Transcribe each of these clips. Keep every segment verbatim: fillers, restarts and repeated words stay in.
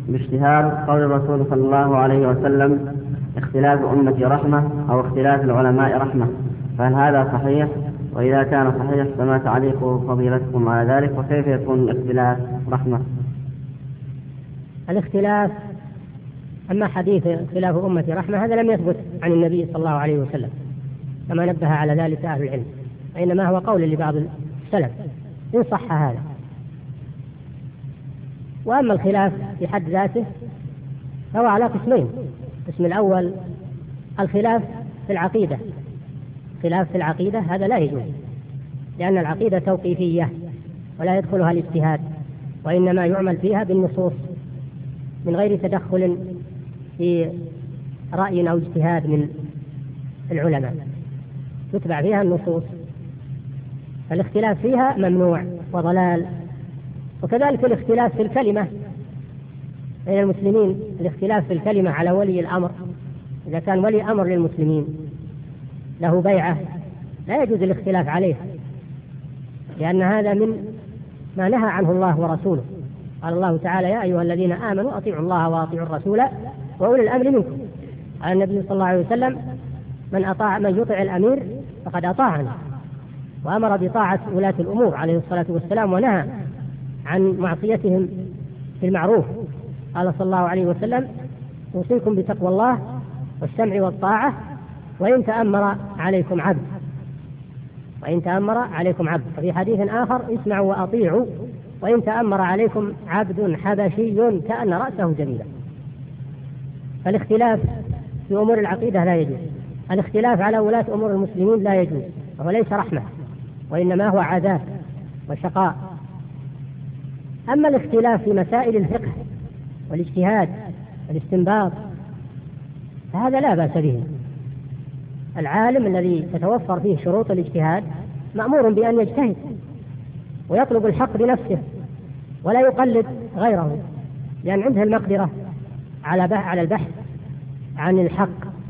باشتهار قول الرسول صلى الله عليه وسلم: اختلاف أمتي رحمة، أو اختلاف العلماء رحمة، فهل هذا صحيح؟ وإذا كان صحيح فما تعليق فضيلتكم على ذلك؟ وكيف يكون الاختلاف رحمة؟ الاختلاف، أما حديث اختلاف أمتي رحمة هذا لم يثبت عن النبي صلى الله عليه وسلم كما نبه على ذلك أهل العلم، وإنما هو قول لبعض السلف إن صح هذا. وأما الخلاف في حد ذاته فهو على قسمين: القسم الأول الخلاف في العقيدة. خلاف في العقيدة هذا لا يجوز، لأن العقيدة توقيفية ولا يدخلها الاجتهاد، وإنما يعمل فيها بالنصوص من غير تدخل في رأي أو اجتهاد من العلماء، تتبع فيها النصوص، فالاختلاف فيها ممنوع وضلال. وكذلك الاختلاف في الكلمة بين المسلمين، الاختلاف في الكلمة على ولي الأمر، إذا كان ولي أمر للمسلمين له بيعة لا يجوز الاختلاف عليه، لأن هذا من ما نهى عنه الله ورسوله. قال الله تعالى: يا أيها الذين آمنوا أطيعوا الله وأطيعوا الرسول وأولي الأمر منكم. قال النبي صلى الله عليه وسلم: من أطاع من يطع الأمير فقد أطاعني، وأمر بطاعة ولاة الأمور عليه الصلاة والسلام، ونهى عن معصيتهم في المعروف. قال صلى الله عليه وسلم: أوصيكم بتقوى الله والسمع والطاعة وإن تأمر عليكم عبد وإن تأمر عليكم عبد وفي حديث آخر: اسمعوا وأطيعوا وإن تأمر عليكم عبد حبشي كأن رأسه جميلة. فالاختلاف في أمور العقيدة لا يجوز. الاختلاف على ولاة أمور المسلمين لا يجوز، وهو ليس رحمة وإنما هو عذاب وشقاء. أما الاختلاف في مسائل الفقه والاجتهاد والاستنباط فهذا لا بأس به. العالم الذي تتوفر فيه شروط الاجتهاد مأمور بأن يجتهد ويطلب الحق بنفسه ولا يقلد غيره، لأن عنده المقدرة على على البحث عن الحق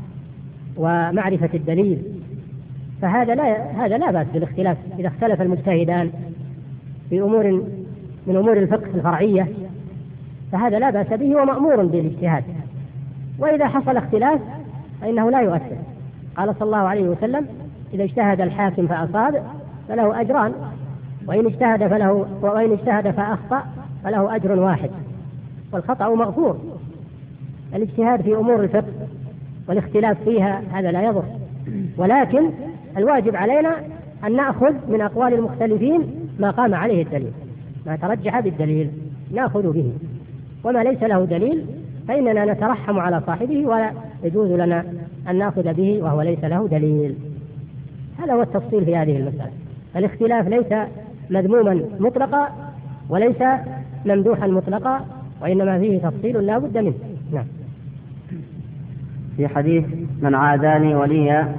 ومعرفة الدليل. فهذا لا هذا لا بأس بالاختلاف إذا اختلف المجتهدان في أمور من أمور الفقه الفرعية، فهذا لا بأس به ومأمور بالاجتهاد. وإذا حصل اختلاف فإنه لا يؤثر. قال صلى الله عليه وسلم: إذا اجتهد الحاكم فأصاب فله أجران، وإن اجتهد فله وإن اجتهد فأخطأ فله أجر واحد، والخطأ مغفور. الاجتهاد في أمور الفقه والاختلاف فيها هذا لا يضر، ولكن الواجب علينا أن نأخذ من أقوال المختلفين ما قام عليه الدليل، ما ترجح بالدليل نأخذ به، وما ليس له دليل فإننا نترحم على صاحبه ولا يجوز لنا أن نأخذ به وهو ليس له دليل. هذا هو التفصيل في هذه المسألة. الاختلاف ليس مذموما مطلقا وليس ممدوحا مطلقا، وإنما فيه تفصيل لا بد منه. نعم. في حديث: من عاداني وليا